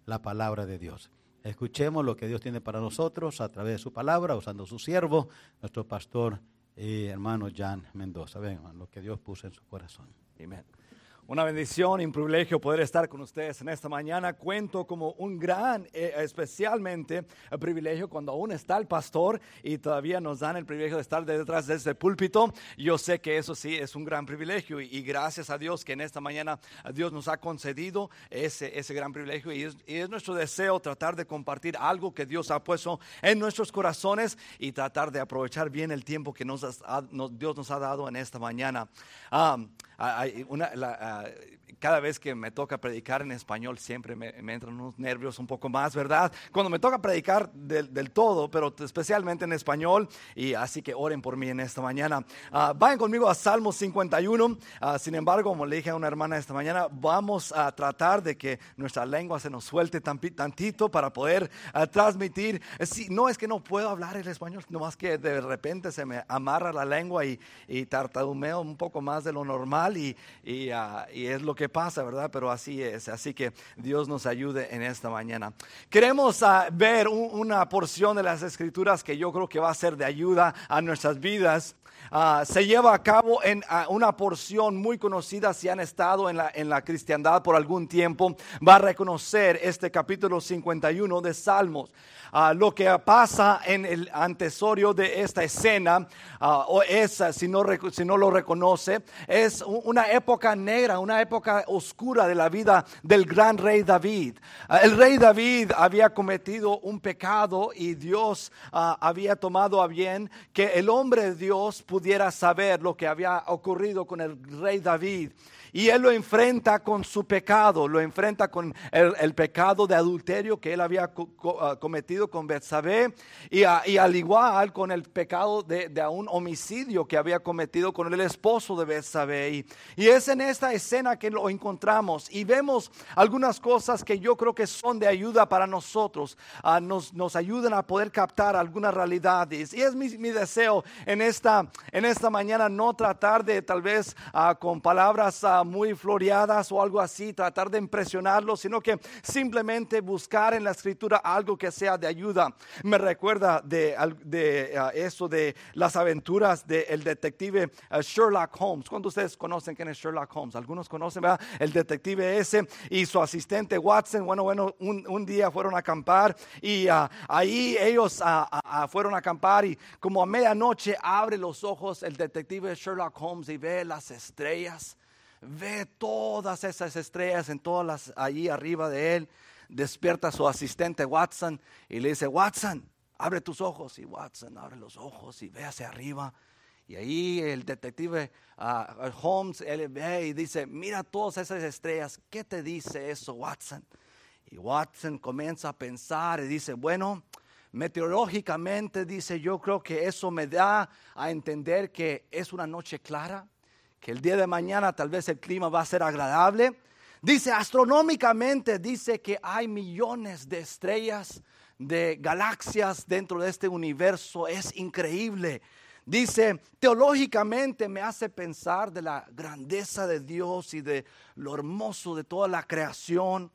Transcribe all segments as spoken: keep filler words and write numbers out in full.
la palabra de Dios. Escuchemos lo que Dios tiene para nosotros a través de su palabra, usando su siervo, nuestro pastor y hermano Jan Mendoza. Ven, lo que Dios puso en su corazón. Amén. Una bendición y un privilegio poder estar con ustedes en esta mañana. Cuento como un gran, eh, especialmente, el privilegio cuando aún está el pastor y todavía nos dan el privilegio de estar detrás de este púlpito. Yo sé que eso sí es un gran privilegio y, y gracias a Dios que en esta mañana Dios nos ha concedido ese, ese gran privilegio y es, y es nuestro deseo tratar de compartir algo que Dios ha puesto en nuestros corazones y tratar de aprovechar bien el tiempo que nos ha, nos, Dios nos ha dado en esta mañana. Um, hay una, la, uh, cada vez que me toca predicar en español siempre me, me entran unos nervios un poco más, ¿verdad? Cuando me toca predicar del, del todo, pero especialmente en español, y así que oren por mí en esta mañana. Uh, vayan conmigo a Salmo cincuenta y uno. Uh, sin embargo, como le dije a una hermana esta mañana, vamos a tratar de que nuestra lengua se nos suelte tantito para poder uh, transmitir. Sí, no es que no puedo hablar el español, nomás que de repente se me amarra la lengua y, y tartamudeo un poco más de lo normal. Y, y, uh, y es lo que pasa, ¿verdad? Pero así es, así que Dios nos ayude en esta mañana. Queremos uh, ver un, una porción de las escrituras que yo creo que va a ser de ayuda a nuestras vidas. Uh, se lleva a cabo en uh, una porción muy conocida. Si han estado en la, en la cristiandad por algún tiempo, va a reconocer este capítulo cincuenta y uno de Salmos. Uh, lo que pasa en el antecesor de esta escena, uh, o es, si no, si no lo reconoce, es una época negra, una época oscura de la vida del gran rey David. Uh, el rey David había cometido un pecado y Dios uh, había tomado a bien que el hombre de Dios pudiera saber lo que había ocurrido con el rey David. Y él lo enfrenta con su pecado, lo enfrenta con el, el pecado de adulterio que él había co- co- cometido con Betsabé y, a, y al igual con el pecado de, de un homicidio que había cometido con el esposo de Betsabé. Y, y es en esta escena que lo encontramos y vemos algunas cosas que yo creo que son de ayuda para nosotros, uh, nos, nos ayudan a poder captar algunas realidades. Y es mi, mi deseo en esta, en esta mañana no tratar de tal vez uh, con palabras uh, muy floreadas o algo así, tratar de impresionarlos, sino que simplemente buscar en la escritura algo que sea de ayuda. Me recuerda de, de uh, eso de las aventuras del detective uh, Sherlock Holmes. ¿Cuántos de ustedes conocen quién es Sherlock Holmes? Algunos conocen, ¿verdad? El detective ese y su asistente Watson. Bueno, bueno, un, un día fueron a acampar y uh, ahí ellos uh, uh, fueron a acampar y como a medianoche abre los ojos el detective Sherlock Holmes y ve las estrellas. Ve todas esas estrellas en todas las allí arriba de él. Despierta a su asistente Watson y le dice: Watson, abre tus ojos. Y Watson abre los ojos y ve hacia arriba. Y ahí el detective uh, Holmes, él ve y dice: mira todas esas estrellas. ¿Qué te dice eso, Watson? Y Watson comienza a pensar y dice: bueno, meteorológicamente, dice, yo creo que eso me da a entender que es una noche clara, que el día de mañana tal vez el clima va a ser agradable. Dice, astronómicamente, dice que hay millones de estrellas, de galaxias dentro de este universo. Es increíble. Dice, teológicamente me hace pensar de la grandeza de Dios y de lo hermoso de toda la creación.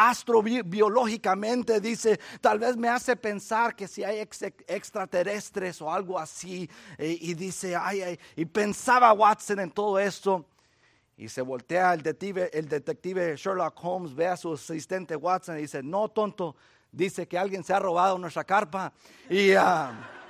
Astrobiológicamente, dice, tal vez me hace pensar que si hay ex extraterrestres o algo así. Eh, y dice, ay, ay, y pensaba Watson en todo esto. Y se voltea el detective, el detective Sherlock Holmes, ve a su asistente Watson y dice: no, tonto, dice que alguien se ha robado nuestra carpa. Y, uh,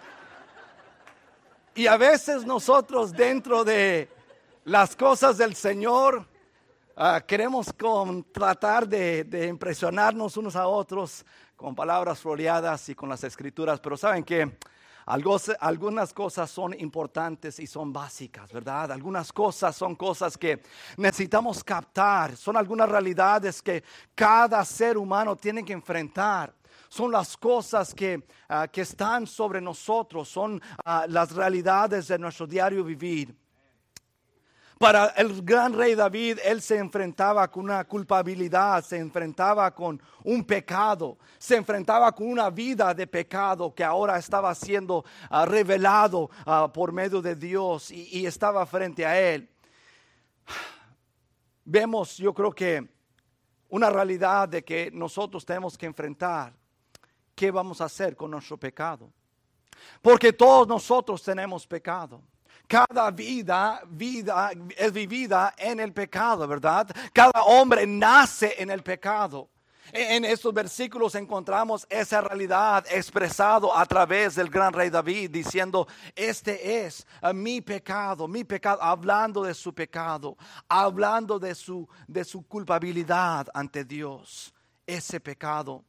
y a veces nosotros dentro de las cosas del Señor, Uh, queremos con, tratar de, de impresionarnos unos a otros con palabras floreadas y con las escrituras, pero saben que algo, algunas cosas son importantes y son básicas, ¿verdad? Algunas cosas son cosas que necesitamos captar, son algunas realidades que cada ser humano tiene que enfrentar. Son las cosas que, uh, que están sobre nosotros, son uh, las realidades de nuestro diario vivir. Para el gran rey David, él se enfrentaba con una culpabilidad, se enfrentaba con un pecado, se enfrentaba con una vida de pecado que ahora estaba siendo uh, revelado uh, por medio de Dios y, y estaba frente a él. Vemos, yo creo que una realidad de que nosotros tenemos que enfrentar qué vamos a hacer con nuestro pecado. Porque todos nosotros tenemos pecado. Cada vida, vida es vivida en el pecado, ¿verdad? Cada hombre nace en el pecado. En estos versículos encontramos esa realidad expresado a través del gran rey David, diciendo, este es uh, mi pecado, mi pecado, hablando de su pecado, hablando de su, de su culpabilidad ante Dios, ese pecado.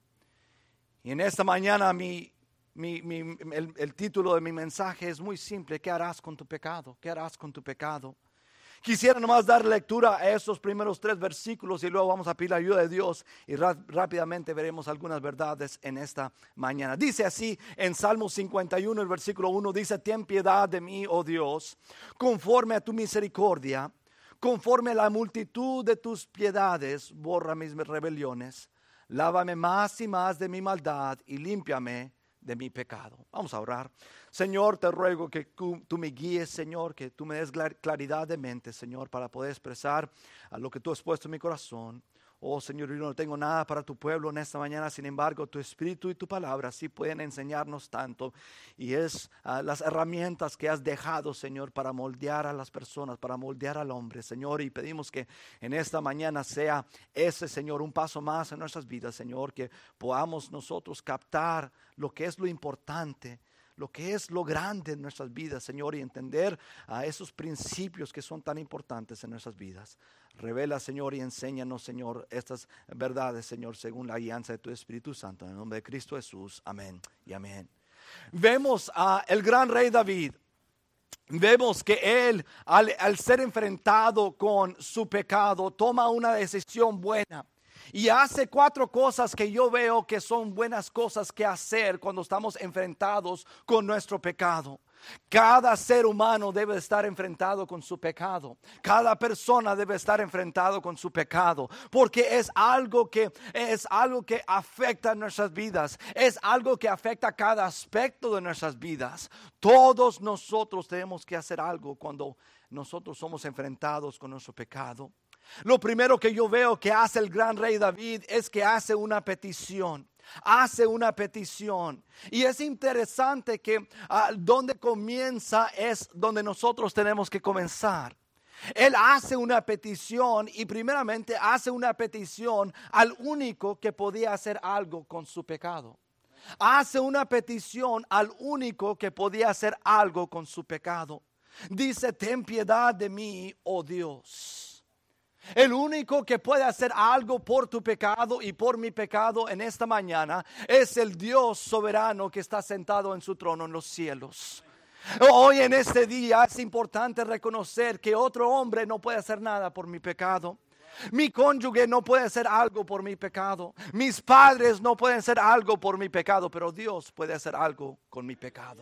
Y en esta mañana mi, mi, mi, el, el título de mi mensaje es muy simple: ¿qué harás con tu pecado? ¿Qué harás con tu pecado? Quisiera nomás dar lectura a esos primeros tres versículos y luego vamos a pedir la ayuda de Dios y ra- rápidamente veremos algunas verdades en esta mañana. Dice así en Salmo cincuenta y uno, el versículo uno, dice: ten piedad de mí, oh Dios, conforme a tu misericordia, conforme a la multitud de tus piedades, borra mis rebeliones, lávame más y más de mi maldad y límpiame de mi pecado. Vamos a orar. Señor, te ruego que tú, tú me guíes, Señor, que tú me des claridad de mente, Señor, para poder expresar a lo que tú has puesto en mi corazón. Oh, Señor, yo no tengo nada para tu pueblo en esta mañana, sin embargo, tu espíritu y tu palabra sí pueden enseñarnos tanto. Y es uh, las herramientas que has dejado, Señor, para moldear a las personas, para moldear al hombre, Señor. Y pedimos que en esta mañana sea ese, Señor, un paso más en nuestras vidas, Señor, que podamos nosotros captar lo que es lo importante, lo que es lo grande en nuestras vidas, Señor, y entender a esos principios que son tan importantes en nuestras vidas. Revela, Señor, y enséñanos, Señor, estas verdades, Señor, según la guianza de tu Espíritu Santo. En el nombre de Cristo Jesús, amén y amén. Vemos a el gran rey David. Vemos que él, al, al ser enfrentado con su pecado, toma una decisión buena. Y hace cuatro cosas que yo veo que son buenas cosas que hacer cuando estamos enfrentados con nuestro pecado. Cada ser humano debe estar enfrentado con su pecado. Cada persona debe estar enfrentado con su pecado, porque es algo que es algo que afecta nuestras vidas. Es algo que afecta cada aspecto de nuestras vidas. Todos nosotros tenemos que hacer algo cuando nosotros somos enfrentados con nuestro pecado. Lo primero que yo veo que hace el gran rey David es que hace una petición. Hace una petición. Y es interesante que uh, donde comienza es donde nosotros tenemos que comenzar. Él hace una petición y primeramente hace una petición al único que podía hacer algo con su pecado. Hace una petición al único que podía hacer algo con su pecado. Dice: ten piedad de mí, oh Dios. El único que puede hacer algo por tu pecado y por mi pecado en esta mañana es el Dios soberano que está sentado en su trono en los cielos. Hoy en este día es importante reconocer que otro hombre no puede hacer nada por mi pecado. Mi cónyuge no puede hacer algo por mi pecado. Mis padres no pueden hacer algo por mi pecado, pero Dios puede hacer algo con mi pecado.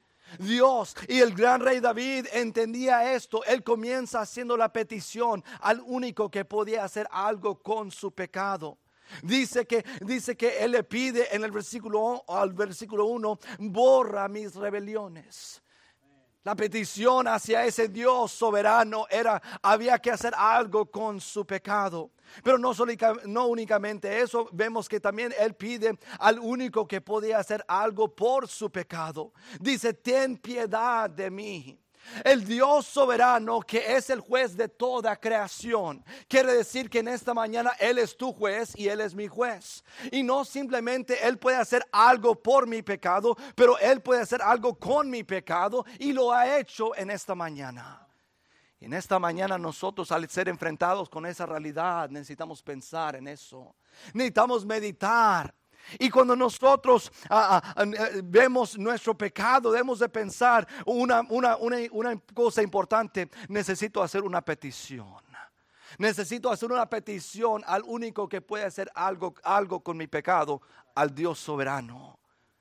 Dios, y el gran rey David entendía esto. Él comienza haciendo la petición al único que podía hacer algo con su pecado. Dice que, dice que él le pide en el versículo, al versículo uno: borra mis rebeliones. La petición hacia ese Dios soberano era, había que hacer algo con su pecado. Pero no, solo, no únicamente eso, vemos que también él pide al único que podía hacer algo por su pecado. Dice: ten piedad de mí. El Dios soberano, que es el juez de toda creación, quiere decir que en esta mañana Él es tu juez y Él es mi juez. Y no simplemente Él puede hacer algo por mi pecado, pero Él puede hacer algo con mi pecado, y lo ha hecho en esta mañana. Y en esta mañana nosotros, al ser enfrentados con esa realidad, necesitamos pensar en eso. Necesitamos meditar. Y cuando nosotros uh, uh, uh, vemos nuestro pecado, debemos de pensar una, una, una, una cosa importante: necesito hacer una petición. Necesito hacer una petición al único que puede hacer algo, algo con mi pecado, al Dios soberano.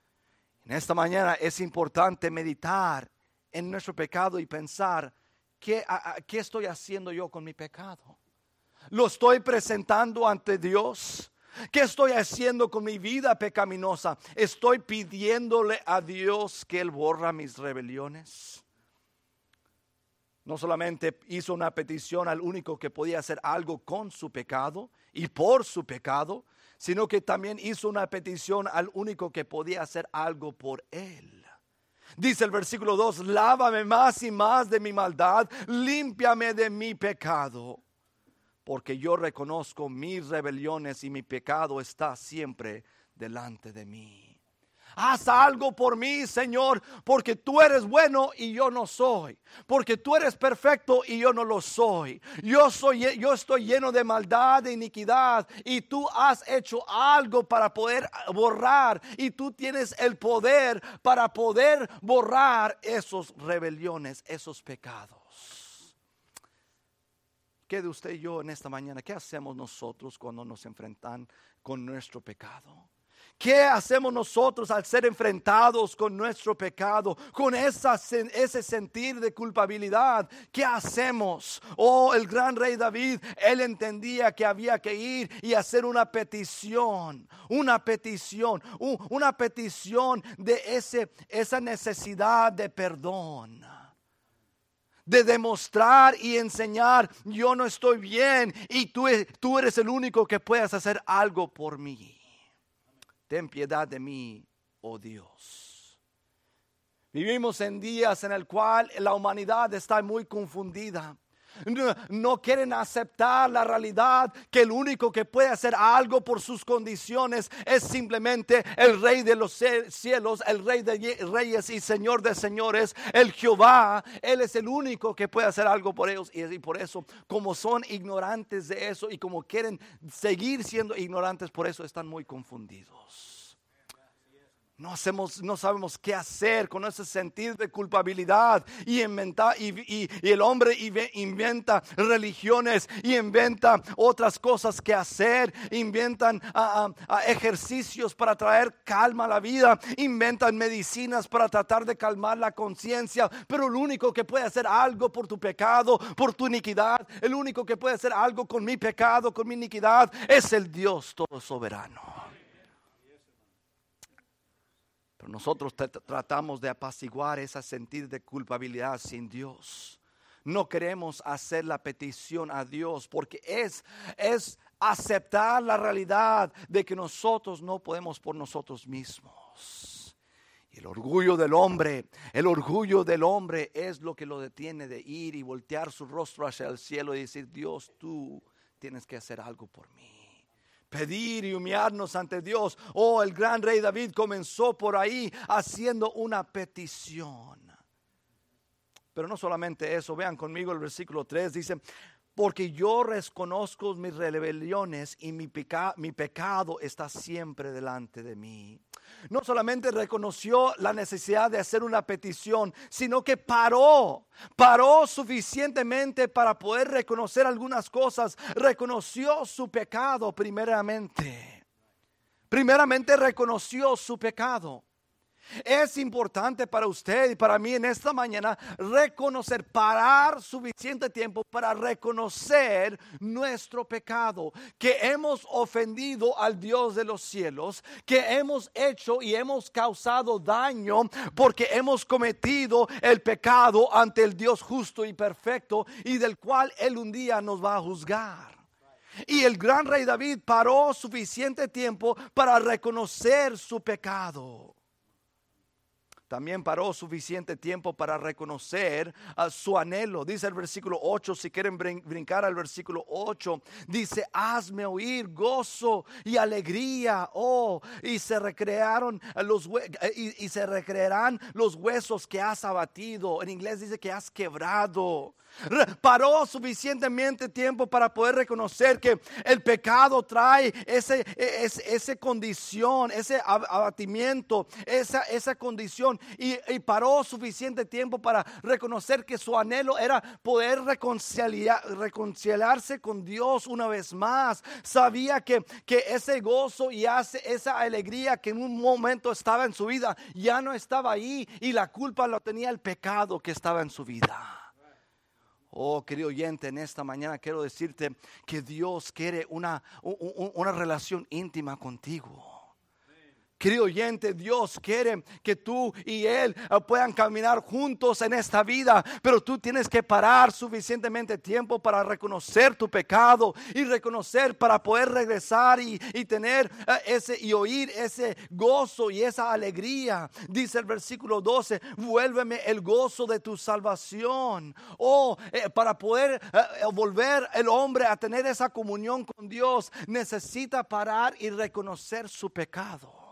En esta mañana es importante meditar en nuestro pecado y pensar: ¿qué, a, a, ¿qué estoy haciendo yo con mi pecado? ¿Lo estoy presentando ante Dios? ¿Qué estoy haciendo con mi vida pecaminosa? ¿Estoy pidiéndole a Dios que Él borra mis rebeliones? No solamente hizo una petición al único que podía hacer algo con su pecado y por su pecado, sino que también hizo una petición al único que podía hacer algo por él. Dice el versículo dos, lávame más y más de mi maldad, límpiame de mi pecado, porque yo reconozco mis rebeliones y mi pecado está siempre delante de mí. Haz algo por mí, Señor, porque tú eres bueno y yo no soy. Porque tú eres perfecto y yo no lo soy. Yo soy, yo estoy lleno de maldad, de iniquidad, y tú has hecho algo para poder borrar. Y tú tienes el poder para poder borrar esas rebeliones, esos pecados. ¿Qué de usted y yo en esta mañana? ¿Qué hacemos nosotros cuando nos enfrentan con nuestro pecado? ¿Qué hacemos nosotros al ser enfrentados con nuestro pecado, con esa, ese sentir de culpabilidad? ¿Qué hacemos? Oh, el gran rey David, él entendía que había que ir y hacer una petición, una petición, una petición de ese, esa necesidad de perdón. De demostrar y enseñar, yo no estoy bien y tú, tú eres el único que puedes hacer algo por mí. Ten piedad de mí, oh Dios. Vivimos en días en el cual la humanidad está muy confundida. No, no quieren aceptar la realidad que el único que puede hacer algo por sus condiciones es simplemente el Rey de los cielos, el Rey de reyes y Señor de señores, el Jehová. Él es el único que puede hacer algo por ellos, y, y por eso, como son ignorantes de eso y como quieren seguir siendo ignorantes, por eso están muy confundidos. No, hacemos, no sabemos qué hacer con ese sentido de culpabilidad y, inventa, y, y, y el hombre inventa religiones y inventa otras cosas que hacer, inventan uh, uh, ejercicios para traer calma a la vida, inventan medicinas para tratar de calmar la conciencia, pero el único que puede hacer algo por tu pecado, por tu iniquidad, el único que puede hacer algo con mi pecado, con mi iniquidad, es el Dios todo soberano. Pero nosotros tratamos de apaciguar ese sentir de culpabilidad sin Dios. No queremos hacer la petición a Dios porque es, es aceptar la realidad de que nosotros no podemos por nosotros mismos. Y el orgullo del hombre, el orgullo del hombre es lo que lo detiene de ir y voltear su rostro hacia el cielo y decir, Dios, tú tienes que hacer algo por mí. Pedir y humillarnos ante Dios. Oh, el gran rey David comenzó por ahí haciendo una petición. Pero no solamente eso, vean conmigo el versículo tres, dice, porque yo reconozco mis rebeliones y mi, peca- mi pecado está siempre delante de mí. No solamente reconoció la necesidad de hacer una petición, sino que paró, paró suficientemente para poder reconocer algunas cosas. Reconoció su pecado primeramente. Primeramente reconoció su pecado. Es importante para usted y para mí en esta mañana reconocer, parar suficiente tiempo para reconocer nuestro pecado, que hemos ofendido al Dios de los cielos, que hemos hecho y hemos causado daño porque hemos cometido el pecado ante el Dios justo y perfecto y del cual Él un día nos va a juzgar. Y el gran rey David paró suficiente tiempo para reconocer su pecado. También paró suficiente tiempo para reconocer uh, su anhelo. Dice el versículo ocho, si quieren brin- brincar al versículo ocho, dice, hazme oír gozo y alegría, oh, y se recrearon los hue- y, y se recrearán los huesos que has abatido. En inglés dice que has quebrado. Paró suficientemente tiempo para poder reconocer que el pecado trae ese, ese, esa condición, ese abatimiento, esa, esa condición. Y, y paró suficiente tiempo para reconocer que su anhelo era poder reconciliar, reconciliarse con Dios una vez más. Sabía que, que ese gozo y ese, esa alegría que en un momento estaba en su vida ya no estaba ahí, y la culpa lo tenía el pecado que estaba en su vida. Oh, querido oyente, en esta mañana quiero decirte que Dios quiere una, una relación íntima contigo. Querido oyente, Dios quiere que tú y Él puedan caminar juntos en esta vida, pero tú tienes que parar suficientemente tiempo para reconocer tu pecado y reconocer para poder regresar y, y tener ese y oír ese gozo y esa alegría. Dice el versículo doce, vuélveme el gozo de tu salvación. Oh, eh, para poder eh, volver el hombre a tener esa comunión con Dios, necesita parar y reconocer su pecado.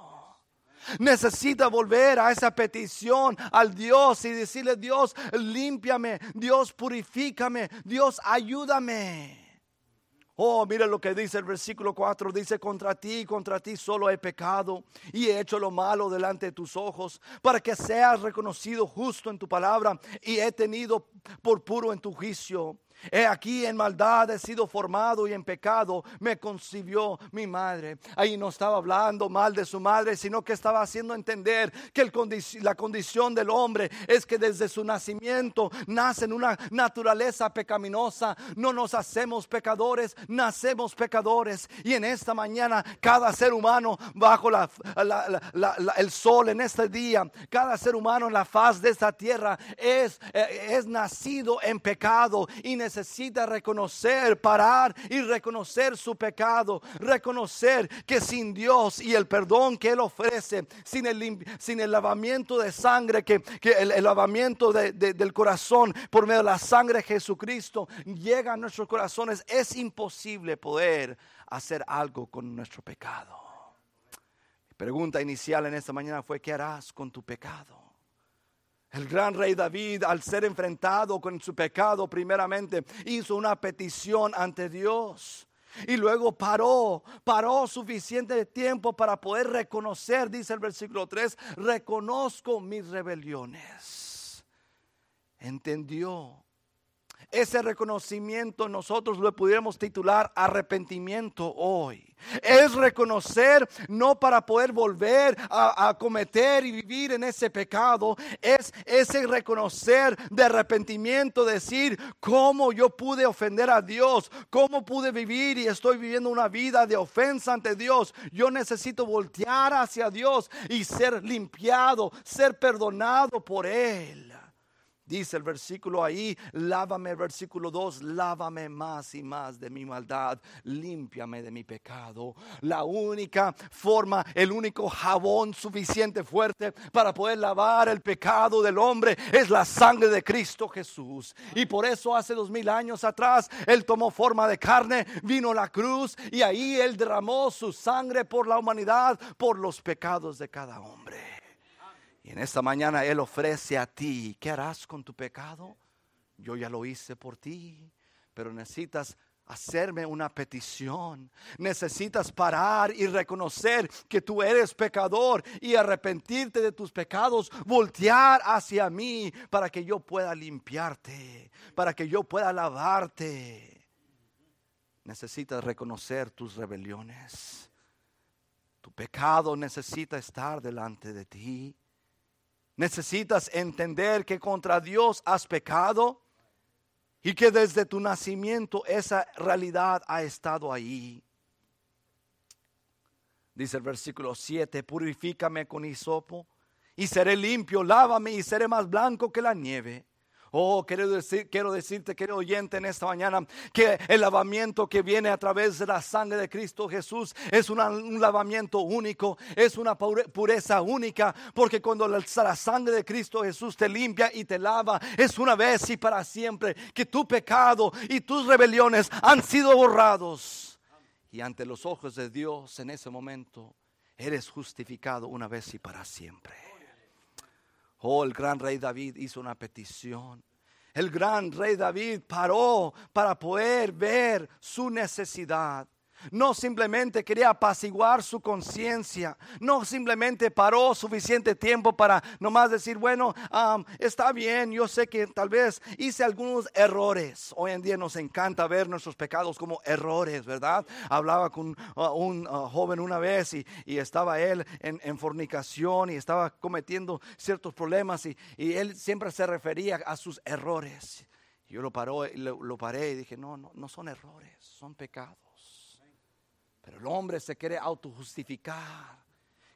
Necesita volver a esa petición al Dios y decirle: Dios, límpiame, Dios, purifícame, Dios, ayúdame. Oh, mira lo que dice el versículo cuatro. Dice: contra ti, contra ti solo he pecado y he hecho lo malo delante de tus ojos, para que seas reconocido justo en tu palabra y he tenido por puro en tu juicio. He aquí en maldad he sido formado y en pecado me concibió mi madre. Ahí no estaba hablando mal de su madre, sino que estaba haciendo entender que el condic- la condición del hombre es que desde su nacimiento nace en una naturaleza pecaminosa. No nos hacemos pecadores, nacemos pecadores. Y en esta mañana cada ser humano bajo la, la, la, la, la, el sol en este día, cada ser humano en la faz de esta tierra es, es nacido en pecado y necesita reconocer, parar y reconocer su pecado, reconocer que sin Dios y el perdón que Él ofrece, sin el, sin el lavamiento de sangre, que, que el, el lavamiento de, de, del corazón por medio de la sangre de Jesucristo llega a nuestros corazones, es imposible poder hacer algo con nuestro pecado. Mi pregunta inicial en esta mañana fue: ¿qué harás con tu pecado? El gran rey David, al ser enfrentado con su pecado, primeramente hizo una petición ante Dios. Y luego paró, paró suficiente tiempo para poder reconocer, dice el versículo tres, reconozco mis rebeliones. Entendió. Ese reconocimiento nosotros lo pudiéramos titular arrepentimiento hoy. Es reconocer, no para poder volver a, a cometer y vivir en ese pecado. Es ese reconocer de arrepentimiento, decir: cómo yo pude ofender a Dios, cómo pude vivir y estoy viviendo una vida de ofensa ante Dios. Yo necesito voltear hacia Dios y ser limpiado, ser perdonado por Él. Dice el versículo ahí, lávame, el versículo dos, lávame más y más de mi maldad, límpiame de mi pecado. La única forma, el único jabón suficiente fuerte para poder lavar el pecado del hombre es la sangre de Cristo Jesús. Y por eso hace dos mil años atrás Él tomó forma de carne, vino a la cruz y ahí Él derramó su sangre por la humanidad, por los pecados de cada hombre. Y en esta mañana Él ofrece a ti: ¿qué harás con tu pecado? Yo ya lo hice por ti, pero necesitas hacerme una petición. Necesitas parar y reconocer que tú eres pecador y arrepentirte de tus pecados, voltear hacia mí para que yo pueda limpiarte, para que yo pueda lavarte. Necesitas reconocer tus rebeliones. Tu pecado necesita estar delante de ti. Necesitas entender que contra Dios has pecado y que desde tu nacimiento esa realidad ha estado ahí. Dice el versículo siete: purifícame con hisopo y seré limpio, lávame y seré más blanco que la nieve. Oh, quiero, decir, quiero decirte, querido oyente, en esta mañana, que el lavamiento que viene a través de la sangre de Cristo Jesús es una, un lavamiento único, es una pureza única, porque cuando la, la sangre de Cristo Jesús te limpia y te lava, es una vez y para siempre que tu pecado y tus rebeliones han sido borrados. Y ante los ojos de Dios en ese momento eres justificado una vez y para siempre. Oh, el gran rey David hizo una petición. El gran rey David paró para poder ver su necesidad. No simplemente quería apaciguar su conciencia. No simplemente paró suficiente tiempo para nomás decir: bueno, um, está bien, yo sé que tal vez hice algunos errores. Hoy en día nos encanta ver nuestros pecados como errores, ¿verdad? Hablaba con uh, un uh, joven una vez y, y estaba él en, en fornicación y estaba cometiendo ciertos problemas y, y él siempre se refería a sus errores. Yo lo, paró, lo, lo paré y dije: no, no, no son errores, son pecados. Pero el hombre se quiere autojustificar,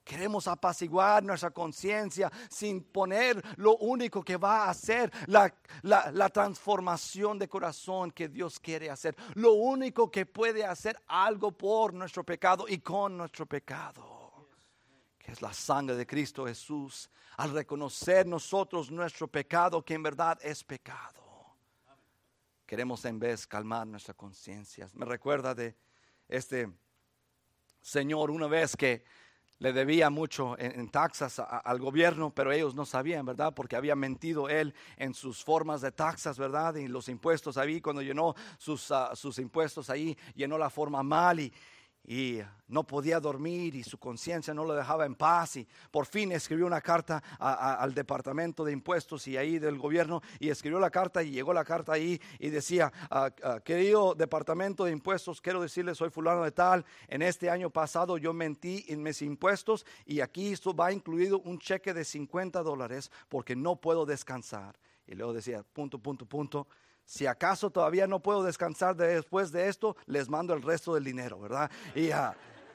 Queremos apaciguar nuestra conciencia sin poner lo único que va a hacer la, la, la transformación de corazón que Dios quiere hacer. Lo único que puede hacer algo por nuestro pecado y con nuestro pecado, que es la sangre de Cristo Jesús. Al reconocer nosotros nuestro pecado, que en verdad es pecado, queremos en vez calmar nuestra conciencia. Me recuerda de este señor una vez que le debía mucho en, en taxas a, al gobierno, pero ellos no sabían, ¿verdad? Porque había mentido él en sus formas de taxas, ¿verdad? Y los impuestos ahí, cuando llenó sus, uh, sus impuestos ahí, llenó la forma mal y, y no podía dormir y su conciencia no lo dejaba en paz. Y por fin escribió una carta a, a, al departamento de impuestos y ahí del gobierno, y escribió la carta y llegó la carta ahí y decía: uh, uh, querido departamento de impuestos, quiero decirles, soy fulano de tal, en este año pasado yo mentí en mis impuestos y aquí esto va incluido un cheque de cincuenta dólares porque no puedo descansar. Y luego decía punto, punto, punto. Si acaso todavía no puedo descansar de después de esto, les mando el resto del dinero, ¿verdad? Y, uh,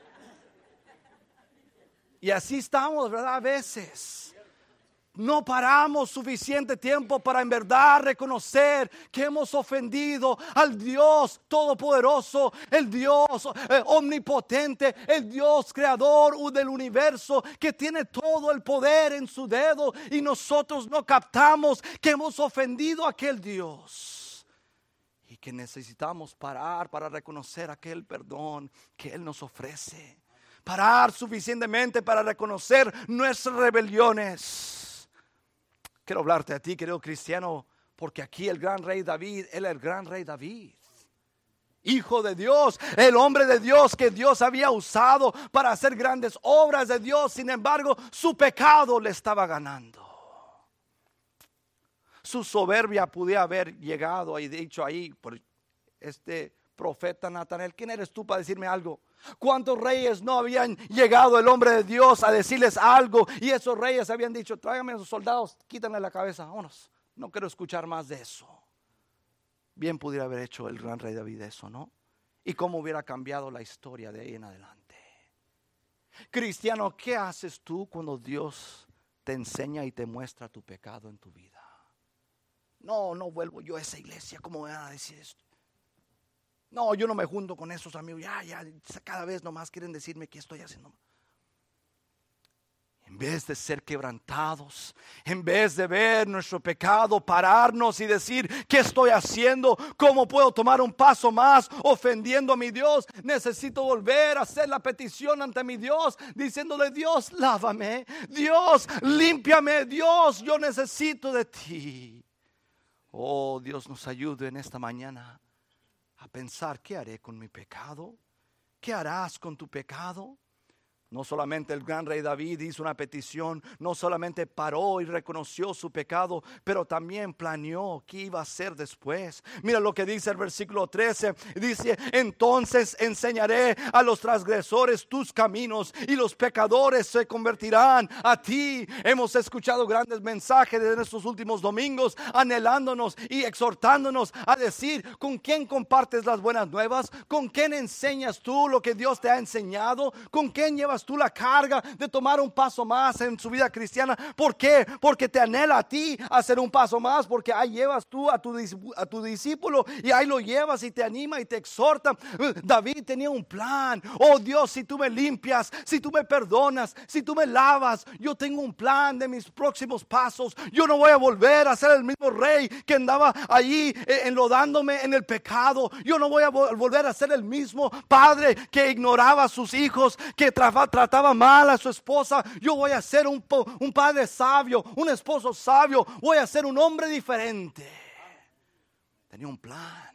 y así estamos, ¿verdad? A veces no paramos suficiente tiempo para en verdad reconocer que hemos ofendido al Dios Todopoderoso, el Dios eh, omnipotente, el Dios creador del universo, que tiene todo el poder en su dedo, y nosotros no captamos que hemos ofendido a aquel Dios. Y que necesitamos parar para reconocer aquel perdón que Él nos ofrece. Parar suficientemente para reconocer nuestras rebeliones. Quiero hablarte a ti, querido cristiano, porque aquí el gran rey David, Él es el gran rey David. Hijo de Dios, el hombre de Dios que Dios había usado para hacer grandes obras de Dios. Sin embargo, su pecado le estaba ganando. Su soberbia pudiera haber llegado y dicho ahí por este profeta Natanael: ¿quién eres tú para decirme algo? ¿Cuántos reyes no habían llegado el hombre de Dios a decirles algo? Y esos reyes habían dicho: tráigame a esos soldados, quítanle la cabeza, vámonos, no quiero escuchar más de eso. Bien pudiera haber hecho el gran rey David eso, ¿no? Y cómo hubiera cambiado la historia de ahí en adelante. Cristiano, ¿qué haces tú cuando Dios te enseña y te muestra tu pecado en tu vida? No, no vuelvo yo a esa iglesia, ¿cómo me van a decir esto? No, yo no me junto con esos amigos, ya, ya, cada vez nomás quieren decirme qué estoy haciendo. En vez de ser quebrantados, en vez de ver nuestro pecado, pararnos y decir: ¿qué estoy haciendo? ¿Cómo puedo tomar un paso más ofendiendo a mi Dios? Necesito volver a hacer la petición ante mi Dios, diciéndole: Dios, lávame, Dios, límpiame, Dios, yo necesito de ti. Oh, Dios nos ayude en esta mañana a pensar: ¿qué haré con mi pecado? ¿Qué harás con tu pecado? No solamente el gran rey David hizo una petición, no solamente paró y reconoció su pecado, pero también planeó qué iba a hacer después. Mira lo que dice el versículo trece, dice: entonces enseñaré a los transgresores tus caminos y los pecadores se convertirán a ti. Hemos escuchado grandes mensajes en estos últimos domingos, anhelándonos y exhortándonos a decir: ¿con quién compartes las buenas nuevas? ¿Con quién enseñas tú lo que Dios te ha enseñado? ¿Con quién llevas tú la carga de tomar un paso más en su vida cristiana? ¿Por qué? Porque te anhela a ti hacer un paso más, porque ahí llevas tú a tu, a tu discípulo y ahí lo llevas y te anima y te exhorta. David tenía un plan. Oh Dios, si tú me limpias, si tú me perdonas, si tú me lavas, yo tengo un plan de mis próximos pasos. Yo no voy a volver a ser el mismo rey que andaba allí enlodándome en el pecado. Yo no voy a volver a ser el mismo padre que ignoraba a sus hijos, que trabajaba trataba mal a su esposa. Yo voy a ser un, un padre sabio, un esposo sabio. Voy a ser un hombre diferente. Tenía un plan.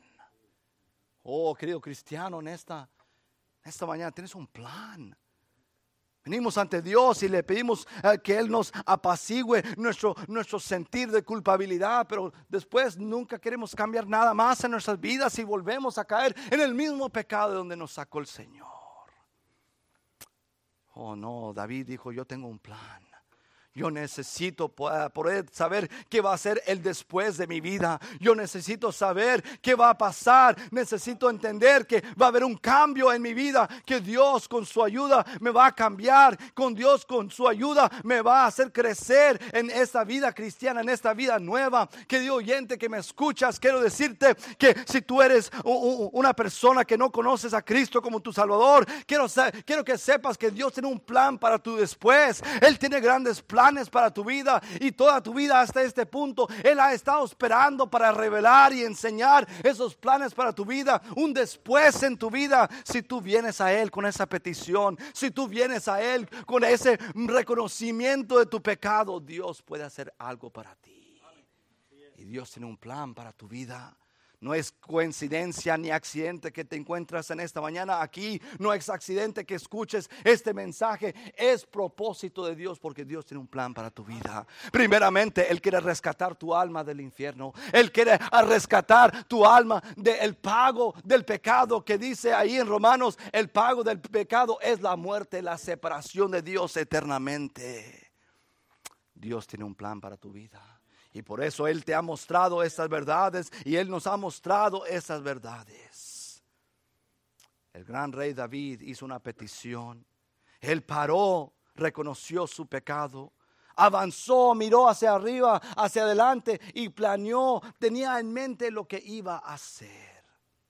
Oh, querido cristiano, en esta, en esta mañana tienes un plan. Venimos ante Dios y le pedimos uh, que Él nos apacigüe nuestro, nuestro sentir de culpabilidad, pero después nunca queremos cambiar nada más en nuestras vidas y volvemos a caer en el mismo pecado de donde nos sacó el Señor. Oh no, David dijo: yo tengo un plan. Yo necesito poder saber qué va a ser el después de mi vida. Yo necesito saber qué va a pasar. Necesito entender que va a haber un cambio en mi vida. Que Dios con su ayuda me va a cambiar. Con Dios con su ayuda me va a hacer crecer en esta vida cristiana, en esta vida nueva. Querido oyente que me escuchas, quiero decirte que si tú eres una persona que no conoces a Cristo como tu Salvador, quiero, quiero que sepas que Dios tiene un plan para tu después. Él tiene grandes planes para tu vida, y toda tu vida hasta este punto Él ha estado esperando para revelar y enseñar esos planes para tu vida, un después en tu vida. Si tú vienes a Él con esa petición, si tú vienes a Él con ese reconocimiento de tu pecado, Dios puede hacer algo para ti. Y Dios tiene un plan para tu vida. No es coincidencia ni accidente que te encuentras en esta mañana aquí. No es accidente que escuches este mensaje. Es propósito de Dios, porque Dios tiene un plan para tu vida. Primeramente, Él quiere rescatar tu alma del infierno. Él quiere rescatar tu alma del pago del pecado, que dice ahí en Romanos, el pago del pecado es la muerte, la separación de Dios eternamente. Dios tiene un plan para tu vida. Y por eso Él te ha mostrado estas verdades, y Él nos ha mostrado estas verdades. El gran rey David hizo una petición. Él paró, reconoció su pecado, avanzó, miró hacia arriba, hacia adelante y planeó, tenía en mente lo que iba a hacer.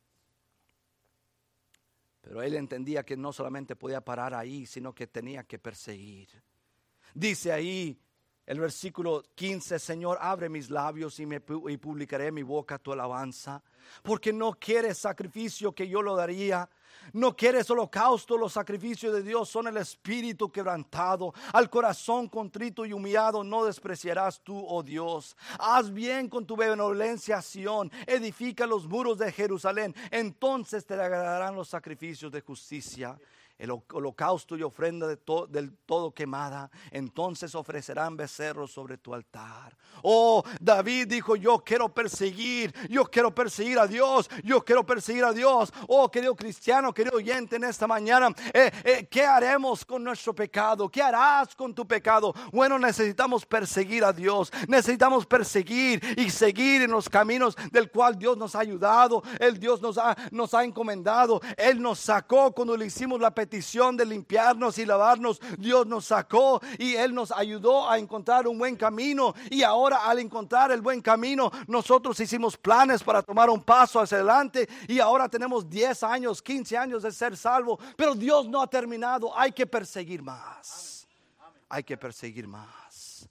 Pero él entendía que no solamente podía parar ahí, sino que tenía que perseguir. Dice ahí el versículo quince: Señor, abre mis labios y, me, y publicaré mi boca tu alabanza. Porque no quieres sacrificio, que yo lo daría. No quieres holocausto. Los sacrificios de Dios son el espíritu quebrantado. Al corazón contrito y humillado no despreciarás tú, oh Dios. Haz bien con tu benevolencia a Sión. Edifica los muros de Jerusalén. Entonces te agradarán los sacrificios de justicia, el holocausto y ofrenda de to, del todo quemada. Entonces ofrecerán becerros sobre tu altar. Oh, David dijo: yo quiero perseguir, yo quiero perseguir a Dios, yo quiero perseguir a Dios. Oh, querido cristiano, querido oyente, en esta mañana, eh, eh, ¿qué haremos con nuestro pecado? ¿Qué harás con tu pecado? Bueno, necesitamos perseguir a Dios. Necesitamos perseguir y seguir en los caminos del cual Dios nos ha ayudado. El Dios nos ha, nos ha encomendado. Él nos sacó cuando le hicimos la petición de limpiarnos y lavarnos. Dios nos sacó y Él nos ayudó a encontrar un buen camino. Y ahora, al encontrar el buen camino, nosotros hicimos planes para tomar un paso hacia adelante. Y ahora tenemos diez años, quince años de ser salvo. Pero Dios no ha terminado. Hay que perseguir más. Hay que perseguir más.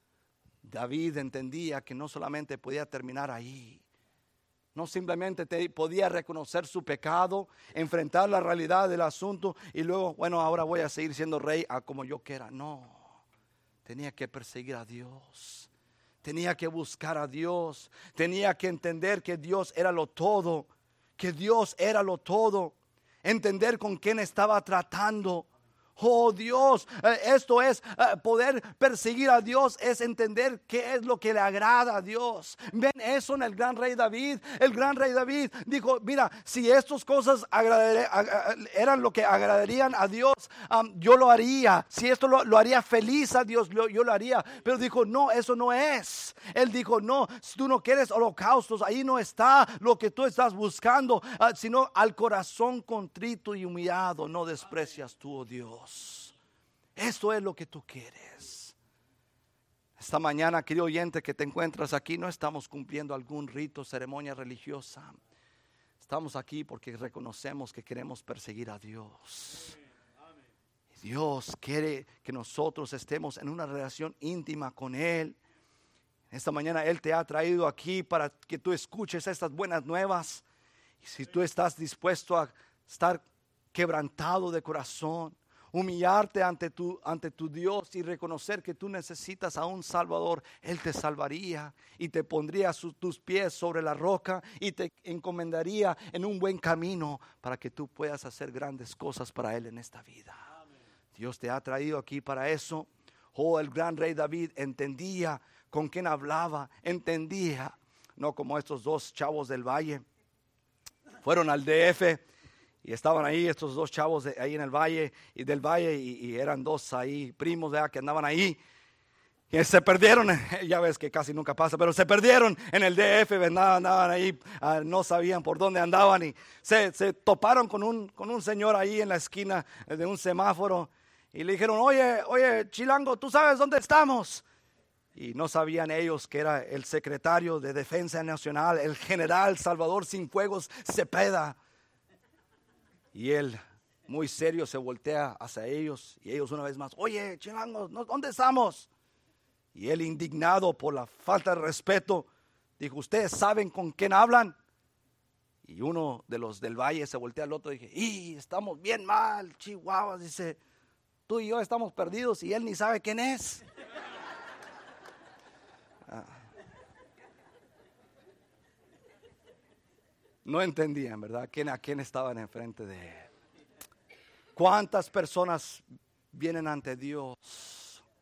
David entendía que no solamente podía terminar ahí. No simplemente te podía reconocer su pecado, enfrentar la realidad del asunto y luego, bueno, ahora voy a seguir siendo rey a como yo quiera. No, tenía que perseguir a Dios, tenía que buscar a Dios, tenía que entender que Dios era lo todo, que Dios era lo todo, entender con quién estaba tratando. Oh Dios, esto es poder perseguir a Dios, es entender qué es lo que le agrada a Dios. Ven eso en el gran rey David. El gran rey David dijo: mira, si estas cosas eran lo que agradarían a Dios, um, yo lo haría. Si esto lo, lo haría feliz a Dios, yo, yo lo haría. Pero dijo: no, eso no es. Él dijo: no, si tú no quieres holocaustos, ahí no está lo que tú estás buscando, uh, sino al corazón contrito y humillado no desprecias tú, oh Dios. Esto es lo que tú quieres. Esta mañana, querido oyente que te encuentras aquí, no estamos cumpliendo algún rito, ceremonia religiosa. Estamos aquí porque reconocemos que queremos perseguir a Dios. Dios quiere que nosotros estemos en una relación íntima con Él. Esta mañana Él te ha traído aquí para que tú escuches estas buenas nuevas. Y si tú estás dispuesto a estar quebrantado de corazón, humillarte ante tu, ante tu Dios y reconocer que tú necesitas a un Salvador, Él te salvaría y te pondría su, tus pies sobre la roca y te encomendaría en un buen camino para que tú puedas hacer grandes cosas para Él en esta vida. Amén. Dios te ha traído aquí para eso. Oh, el gran rey David entendía con quién hablaba, entendía, no como estos dos chavos del valle. Fueron al D F y estaban ahí estos dos chavos de, ahí en el valle y del valle y, y eran dos ahí primos, ¿verdad?, que andaban ahí. Y se perdieron, ya ves que casi nunca pasa, pero se perdieron en el D F, andaban, andaban ahí, uh, no sabían por dónde andaban y se, se toparon con un, con un señor ahí en la esquina de un semáforo y le dijeron, oye, oye, Chilango, ¿tú sabes dónde estamos? Y no sabían ellos que era el secretario de Defensa Nacional, el general Salvador Cienfuegos Cepeda. Y él, muy serio, se voltea hacia ellos y ellos una vez más, oye, Chilango, ¿dónde estamos? Y él, indignado por la falta de respeto, dijo, ¿ustedes saben con quién hablan? Y uno de los del valle se voltea al otro y dije, ¡y estamos bien mal, Chihuahua! Dice, tú y yo estamos perdidos y él ni sabe quién es. ah. No entendían, ¿verdad? ¿Quién, a quién estaban enfrente de él? ¿Cuántas personas vienen ante Dios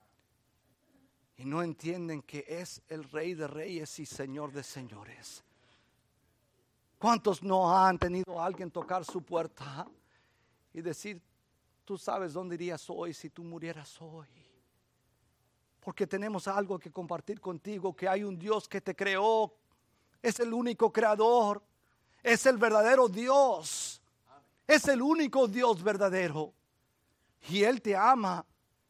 y no entienden que es el Rey de Reyes y Señor de Señores? ¿Cuántos no han tenido a alguien tocar su puerta y decir, tú sabes dónde irías hoy si tú murieras hoy? Porque tenemos algo que compartir contigo, que hay un Dios que te creó, es el único creador, es el verdadero Dios, es el único Dios verdadero y Él te ama.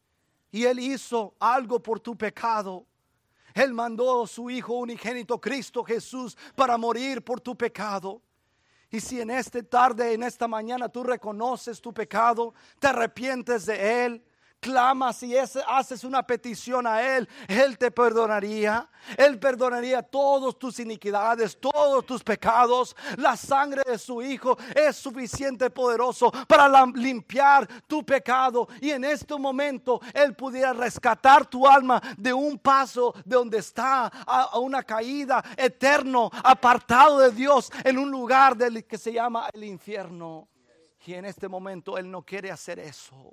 Y Él hizo algo por tu pecado. Él mandó a su Hijo unigénito, Cristo Jesús, para morir por tu pecado. Y si en esta tarde, en esta mañana tú reconoces tu pecado, te arrepientes de él, clamas y haces una petición a Él, Él te perdonaría. Él perdonaría todas tus iniquidades, todos tus pecados. La sangre de su Hijo es suficiente poderoso para limpiar tu pecado. Y en este momento Él pudiera rescatar tu alma de un paso de donde está a una caída eterno, apartado de Dios, en un lugar del que se llama el infierno. Y en este momento Él no quiere hacer eso.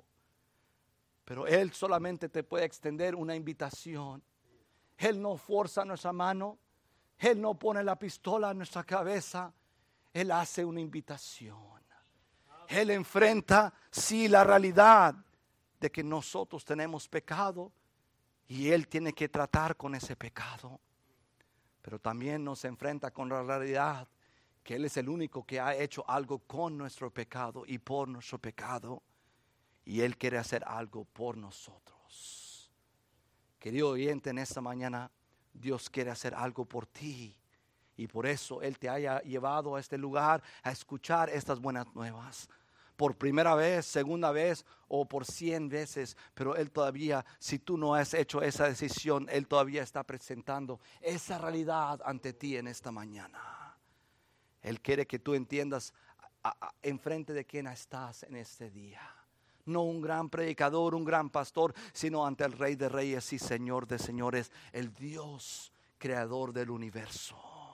Pero Él solamente te puede extender una invitación. Él no forza nuestra mano. Él no pone la pistola en nuestra cabeza. Él hace una invitación. Él enfrenta, sí, la realidad de que nosotros tenemos pecado. Y Él tiene que tratar con ese pecado. Pero también nos enfrenta con la realidad que Él es el único que ha hecho algo con nuestro pecado y por nuestro pecado. Y Él quiere hacer algo por nosotros. Querido oyente, en esta mañana Dios quiere hacer algo por ti. Y por eso Él te haya llevado a este lugar a escuchar estas buenas nuevas. Por primera vez, segunda vez o por cien veces. Pero Él todavía, si tú no has hecho esa decisión, Él todavía está presentando esa realidad ante ti en esta mañana. Él quiere que tú entiendas a, a, enfrente de quién estás en este día. No un gran predicador, un gran pastor, sino ante el Rey de Reyes y Señor de Señores, el Dios creador del universo.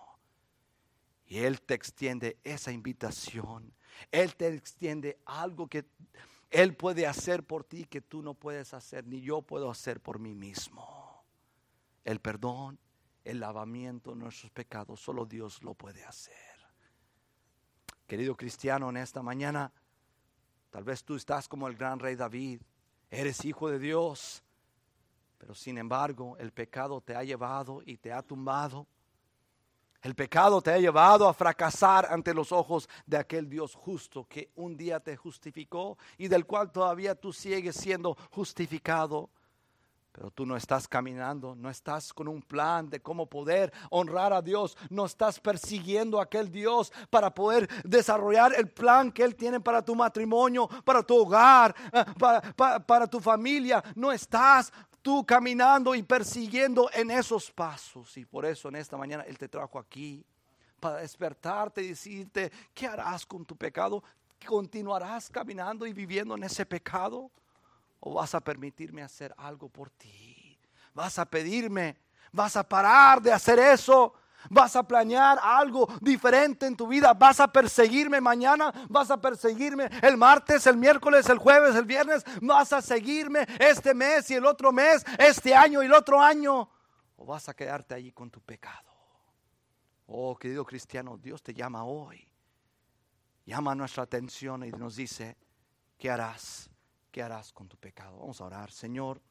Y Él te extiende esa invitación. Él te extiende algo que Él puede hacer por ti que tú no puedes hacer, ni yo puedo hacer por mí mismo. El perdón, el lavamiento de nuestros pecados, solo Dios lo puede hacer. Querido cristiano, en esta mañana, tal vez tú estás como el gran rey David, eres hijo de Dios, pero sin embargo el pecado te ha llevado y te ha tumbado. El pecado te ha llevado a fracasar ante los ojos de aquel Dios justo que un día te justificó y del cual todavía tú sigues siendo justificado. Pero tú no estás caminando, no estás con un plan de cómo poder honrar a Dios. No estás persiguiendo a aquel Dios para poder desarrollar el plan que Él tiene para tu matrimonio, para tu hogar, para, para, para tu familia. No estás tú caminando y persiguiendo en esos pasos. Y por eso en esta mañana Él te trajo aquí para despertarte y decirte, ¿qué harás con tu pecado? ¿Continuarás caminando y viviendo en ese pecado? ¿O vas a permitirme hacer algo por ti? ¿Vas a pedirme? ¿Vas a parar de hacer eso? ¿Vas a planear algo diferente en tu vida? ¿Vas a perseguirme mañana? ¿Vas a perseguirme el martes, el miércoles, el jueves, el viernes? ¿Vas a seguirme este mes y el otro mes, este año y el otro año? ¿O vas a quedarte allí con tu pecado? Oh, querido cristiano, Dios te llama hoy. Llama nuestra atención y nos dice, ¿qué harás? ¿Qué harás con tu pecado? Vamos a orar. Señor,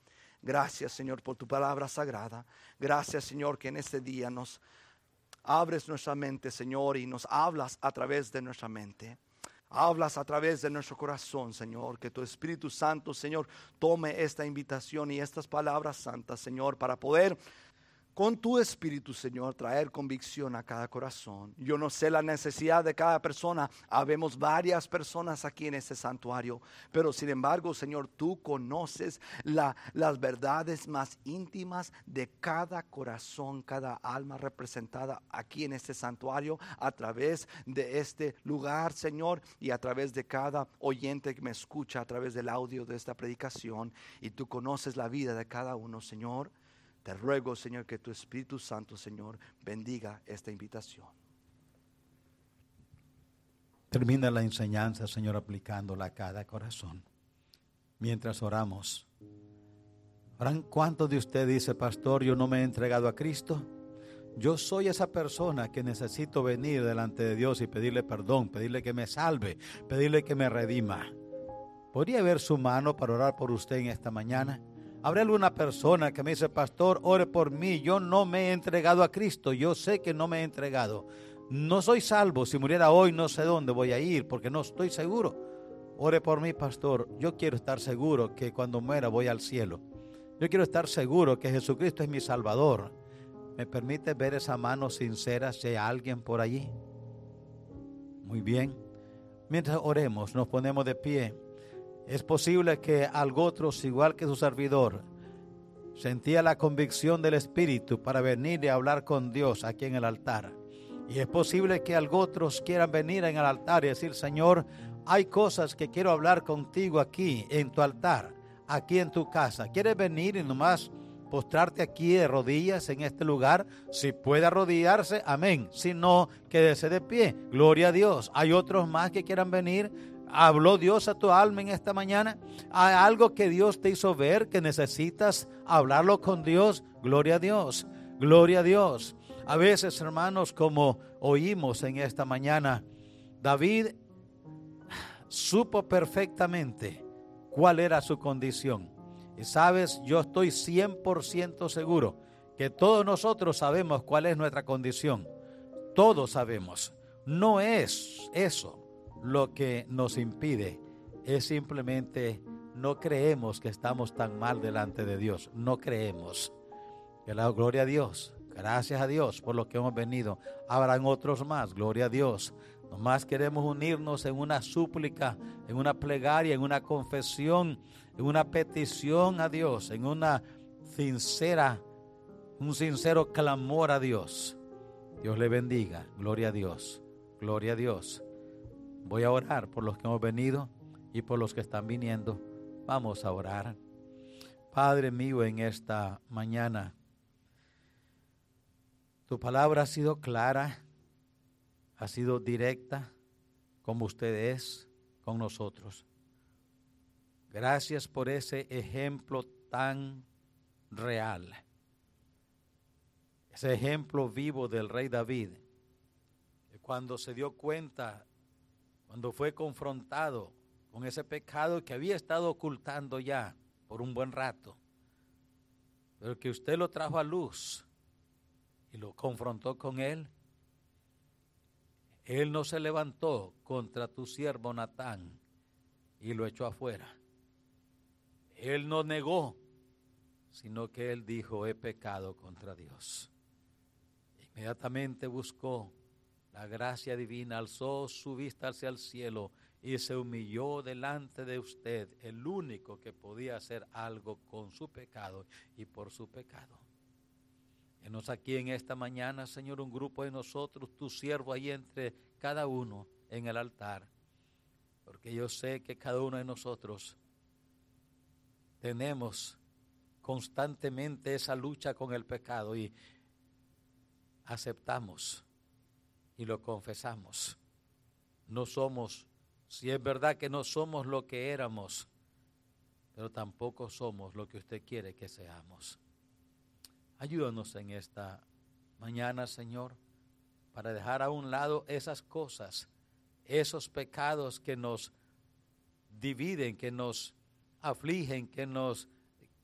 Gracias, Señor, por tu palabra sagrada. Gracias, Señor, que en este día nos abres nuestra mente, Señor, y nos hablas a través de nuestra mente. Hablas a través de nuestro corazón, Señor. Que tu Espíritu Santo, Señor, tome esta invitación y estas palabras santas, Señor, para poder con tu Espíritu, Señor, traer convicción a cada corazón. Yo no sé la necesidad de cada persona. Habemos varias personas aquí en este santuario. Pero sin embargo, Señor, tú conoces la, las verdades más íntimas de cada corazón, cada alma representada aquí en este santuario, a través de este lugar, Señor, y a través de cada oyente que me escucha a través del audio de esta predicación. Y tú conoces la vida de cada uno, Señor. Te ruego, Señor, que tu Espíritu Santo, Señor, bendiga esta invitación. Termina la enseñanza, Señor, aplicándola a cada corazón. Mientras oramos, ¿cuántos de ustedes dice, pastor, yo no me he entregado a Cristo? Yo soy esa persona que necesito venir delante de Dios y pedirle perdón, pedirle que me salve, pedirle que me redima. ¿Podría ver su mano para orar por usted en esta mañana? ¿Habrá alguna persona que me dice, pastor, ore por mí? Yo no me he entregado a Cristo. Yo sé que no me he entregado. No soy salvo. Si muriera hoy, no sé dónde voy a ir porque no estoy seguro. Ore por mí, pastor. Yo quiero estar seguro que cuando muera voy al cielo. Yo quiero estar seguro que Jesucristo es mi Salvador. ¿Me permite ver esa mano sincera si hay alguien por allí? Muy bien. Mientras oremos, nos ponemos de pie. Es posible que algo otros, igual que su servidor, sentía la convicción del Espíritu para venir y hablar con Dios aquí en el altar. Y es posible que algo otros quieran venir en el altar y decir, Señor, hay cosas que quiero hablar contigo aquí en tu altar, aquí en tu casa. ¿Quieres venir y nomás postrarte aquí de rodillas en este lugar? Si puede arrodillarse, amén. Si no, quédese de pie. Gloria a Dios. Hay otros más que quieran venir. ¿Habló Dios a tu alma en esta mañana? ¿Hay algo que Dios te hizo ver que necesitas hablarlo con Dios? Gloria a Dios, gloria a Dios. A veces, hermanos, como oímos en esta mañana, David supo perfectamente cuál era su condición. Y sabes, yo estoy cien por ciento seguro que todos nosotros sabemos cuál es nuestra condición. Todos sabemos. No es eso lo que nos impide, es simplemente no creemos que estamos tan mal delante de Dios. No creemos. Que la gloria a Dios. Gracias a Dios por lo que hemos venido. Habrán otros más, gloria a Dios. Nomás queremos unirnos en una súplica, en una plegaria, en una confesión, en una petición a Dios, en una sincera, un sincero clamor a Dios. Dios le bendiga, gloria a Dios, gloria a Dios. Voy a orar por los que hemos venido y por los que están viniendo. Vamos a orar. Padre mío, en esta mañana, tu palabra ha sido clara, ha sido directa, como usted es con nosotros. Gracias por ese ejemplo tan real, ese ejemplo vivo del rey David, que cuando se dio cuenta, cuando fue confrontado con ese pecado que había estado ocultando ya por un buen rato, pero que usted lo trajo a luz y lo confrontó con él, él no se levantó contra tu siervo Natán y lo echó afuera. Él no negó, sino que él dijo, he pecado contra Dios. Inmediatamente buscó la gracia divina, alzó su vista hacia el cielo y se humilló delante de usted, el único que podía hacer algo con su pecado y por su pecado. Enos aquí en esta mañana, Señor, un grupo de nosotros, tu siervo ahí entre cada uno en el altar, porque yo sé que cada uno de nosotros tenemos constantemente esa lucha con el pecado y aceptamos y lo confesamos. No somos, si es verdad que no somos lo que éramos, pero tampoco somos lo que usted quiere que seamos. Ayúdanos en esta mañana, Señor, para dejar a un lado esas cosas, esos pecados que nos dividen, que nos afligen, que nos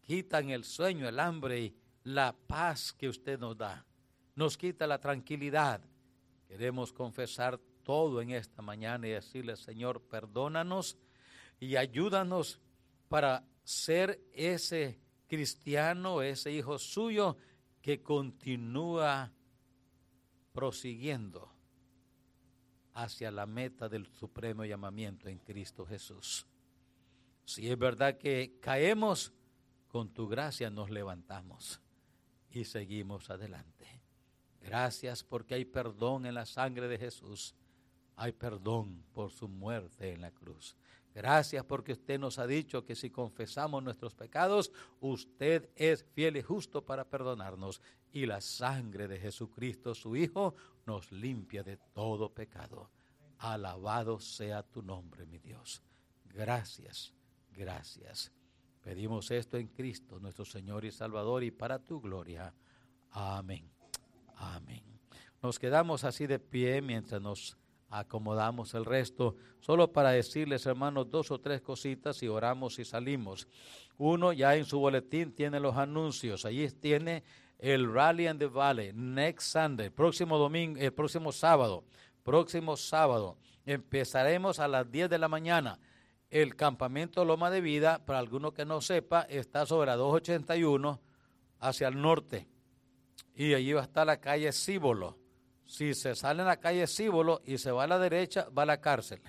quitan el sueño, el hambre y la paz que usted nos da. Nos quita la tranquilidad. Queremos confesar todo en esta mañana y decirle, Señor, perdónanos y ayúdanos para ser ese cristiano, ese hijo suyo que continúa prosiguiendo hacia la meta del supremo llamamiento en Cristo Jesús. Si es verdad que caemos, con tu gracia nos levantamos y seguimos adelante. Gracias porque hay perdón en la sangre de Jesús. Hay perdón por su muerte en la cruz. Gracias porque usted nos ha dicho que si confesamos nuestros pecados, usted es fiel y justo para perdonarnos. Y la sangre de Jesucristo, su Hijo, nos limpia de todo pecado. Alabado sea tu nombre, mi Dios. Gracias, gracias. Pedimos esto en Cristo, nuestro Señor y Salvador, y para tu gloria. Amén. Amén. Nos quedamos así de pie mientras nos acomodamos el resto, solo para decirles, hermanos, dos o tres cositas y oramos y salimos. Uno, ya en su boletín tiene los anuncios. Allí tiene el Rally and the Valley, next Sunday, próximo domingo, el próximo sábado, próximo sábado. Empezaremos a las diez de la mañana. El campamento Loma de Vida, para alguno que no sepa, está sobre la dos ochenta y uno hacia el norte. Y allí va a estar la calle Cíbolo. Si se sale en la calle Cíbolo y se va a la derecha, va a la cárcel.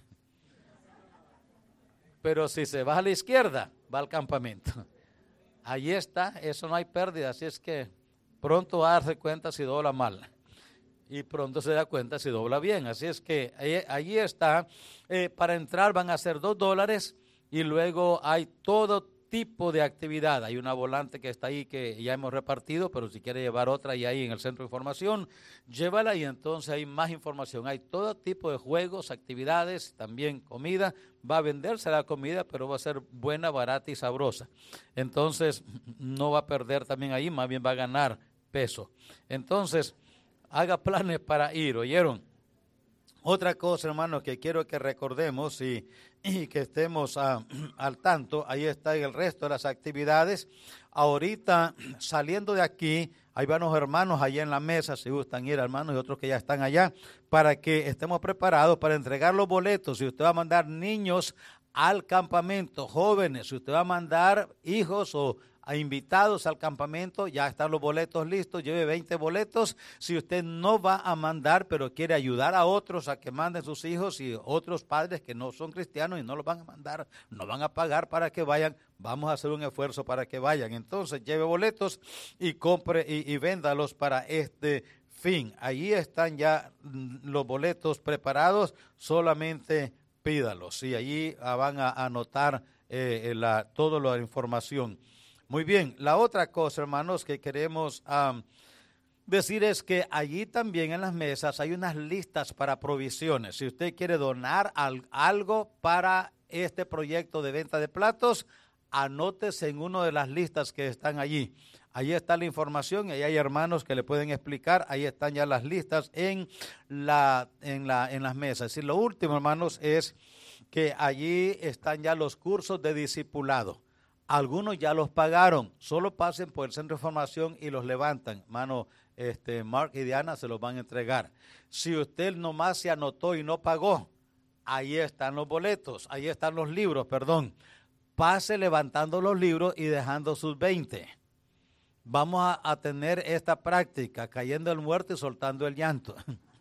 Pero si se va a la izquierda, va al campamento. Allí está, eso no hay pérdida, así es que pronto va a darse cuenta si dobla mal. Y pronto se da cuenta si dobla bien. Así es que allí, allí está. Eh, para entrar van a ser dos dólares y luego hay todo tipo de actividad. Hay una volante que está ahí que ya hemos repartido, pero si quiere llevar otra y ahí en el centro de información, llévala y entonces hay más información. Hay todo tipo de juegos, actividades, también comida. Va a venderse la comida, pero va a ser buena, barata y sabrosa. Entonces no va a perder también ahí, más bien va a ganar peso. Entonces haga planes para ir, ¿oyeron? Otra cosa, hermanos, que quiero que recordemos y, y que estemos a, al tanto, ahí está el resto de las actividades. Ahorita, saliendo de aquí, ahí van los hermanos allá en la mesa, si gustan ir, hermanos, y otros que ya están allá, para que estemos preparados para entregar los boletos. Si usted va a mandar niños al campamento, jóvenes, si usted va a mandar hijos o a invitados al campamento, ya están los boletos listos, lleve veinte boletos. Si usted no va a mandar, pero quiere ayudar a otros a que manden sus hijos y otros padres que no son cristianos y no los van a mandar, no van a pagar para que vayan, vamos a hacer un esfuerzo para que vayan. Entonces lleve boletos y compre y, y véndalos para este fin. Allí están ya los boletos preparados, solamente pídalos y allí van a anotar eh, la, toda la información. Muy bien, la otra cosa, hermanos, que queremos um, decir es que allí también en las mesas hay unas listas para provisiones. Si usted quiere donar al, algo para este proyecto de venta de platos, anótese en una de las listas que están allí. Allí está la información y ahí hay hermanos que le pueden explicar. Ahí están ya las listas en, la, en, la, en las mesas. Y lo último, hermanos, es que allí están ya los cursos de discipulado. Algunos ya los pagaron, solo pasen por el centro de formación y los levantan. Hermano, este, Mark y Diana se los van a entregar. Si usted nomás se anotó y no pagó, ahí están los boletos, ahí están los libros, perdón. Pase levantando los libros y dejando sus veinte. Vamos a, a tener esta práctica, cayendo el muerto y soltando el llanto.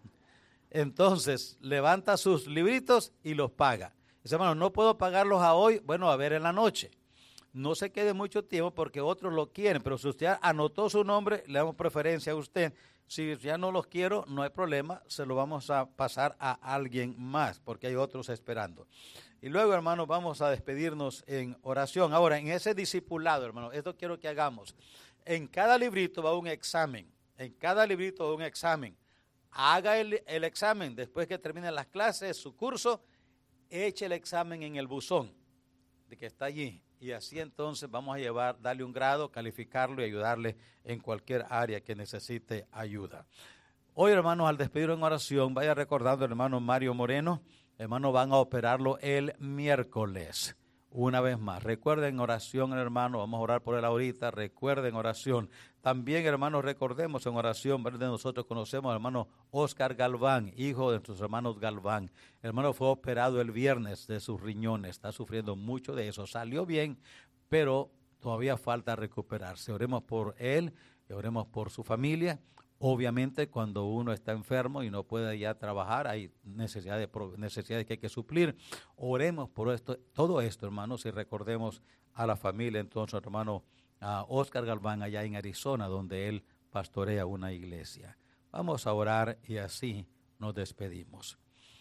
Entonces, levanta sus libritos y los paga. Dice, hermano, no puedo pagarlos a hoy, bueno, a ver en la noche. No se quede mucho tiempo porque otros lo quieren, pero si usted anotó su nombre, le damos preferencia a usted. Si ya no los quiero, no hay problema, se lo vamos a pasar a alguien más porque hay otros esperando. Y luego, hermanos, vamos a despedirnos en oración. Ahora, en ese discipulado, hermano, esto quiero que hagamos. En cada librito va un examen, en cada librito va un examen. Haga el, el examen después que termine las clases, su curso, eche el examen en el buzón de que está allí. Y así entonces vamos a llevar, darle un grado, calificarlo y ayudarle en cualquier área que necesite ayuda. Hoy, hermanos, al despedirlo en oración, vaya recordando al hermano Mario Moreno, hermano, van a operarlo el miércoles. una vez más. Recuerden oración, hermano, vamos a orar por él ahorita. Recuerden oración. También, hermanos, recordemos en oración, ¿verdad? Nosotros conocemos al hermano Oscar Galván, hijo de nuestros hermanos Galván. El hermano fue operado el viernes de sus riñones, está sufriendo mucho de eso. Salió bien, pero todavía falta recuperarse. Oremos por él y oremos por su familia. Obviamente, cuando uno está enfermo y no puede ya trabajar, hay necesidades, necesidades que hay que suplir. Oremos por esto, todo esto, hermanos, y recordemos a la familia, entonces, hermano a Oscar Galván, allá en Arizona, donde él pastorea una iglesia. Vamos a orar y así nos despedimos.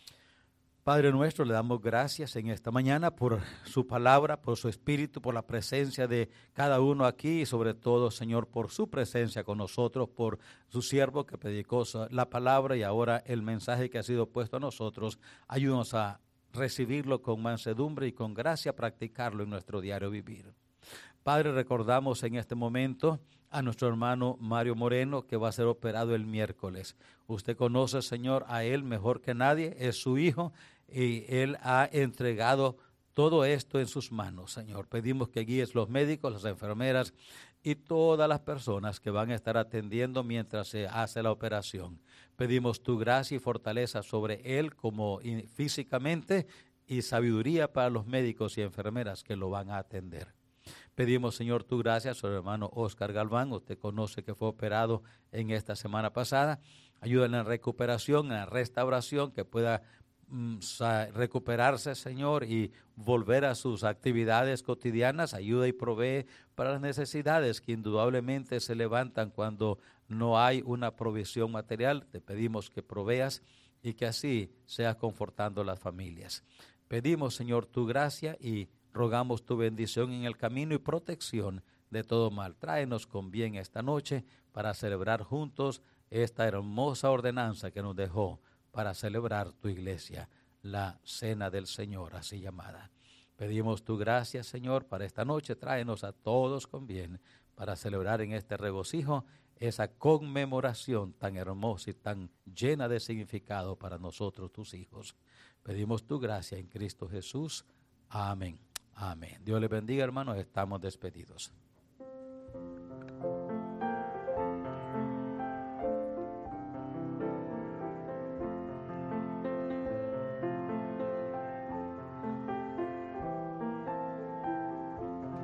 Padre nuestro, le damos gracias en esta mañana por su palabra, por su espíritu, por la presencia de cada uno aquí y sobre todo, Señor, por su presencia con nosotros, por su siervo que predicó la palabra y ahora el mensaje que ha sido puesto a nosotros. Ayúdanos a recibirlo con mansedumbre y con gracia, practicarlo en nuestro diario vivir. Padre, recordamos en este momento a nuestro hermano Mario Moreno, que va a ser operado el miércoles. Usted conoce, Señor, a él mejor que nadie, es su hijo, y él ha entregado todo esto en sus manos, Señor. Pedimos que guíes los médicos, las enfermeras y todas las personas que van a estar atendiendo mientras se hace la operación. Pedimos tu gracia y fortaleza sobre él como físicamente y sabiduría para los médicos y enfermeras que lo van a atender. Pedimos, Señor, tu gracia sobre el hermano Oscar Galván. Usted conoce que fue operado en esta semana pasada. Ayuda en la recuperación, en la restauración, que pueda mm, recuperarse, Señor, y volver a sus actividades cotidianas. Ayuda y provee para las necesidades que indudablemente se levantan cuando no hay una provisión material. Te pedimos que proveas y que así seas confortando las familias. Pedimos, Señor, tu gracia y rogamos tu bendición en el camino y protección de todo mal. Tráenos con bien esta noche para celebrar juntos esta hermosa ordenanza que nos dejó para celebrar tu iglesia, la cena del Señor, así llamada. Pedimos tu gracia, Señor, para esta noche. Tráenos a todos con bien para celebrar en este regocijo esa conmemoración tan hermosa y tan llena de significado para nosotros, tus hijos. Pedimos tu gracia en Cristo Jesús. Amén. Amén. Dios les bendiga, hermanos. Estamos despedidos.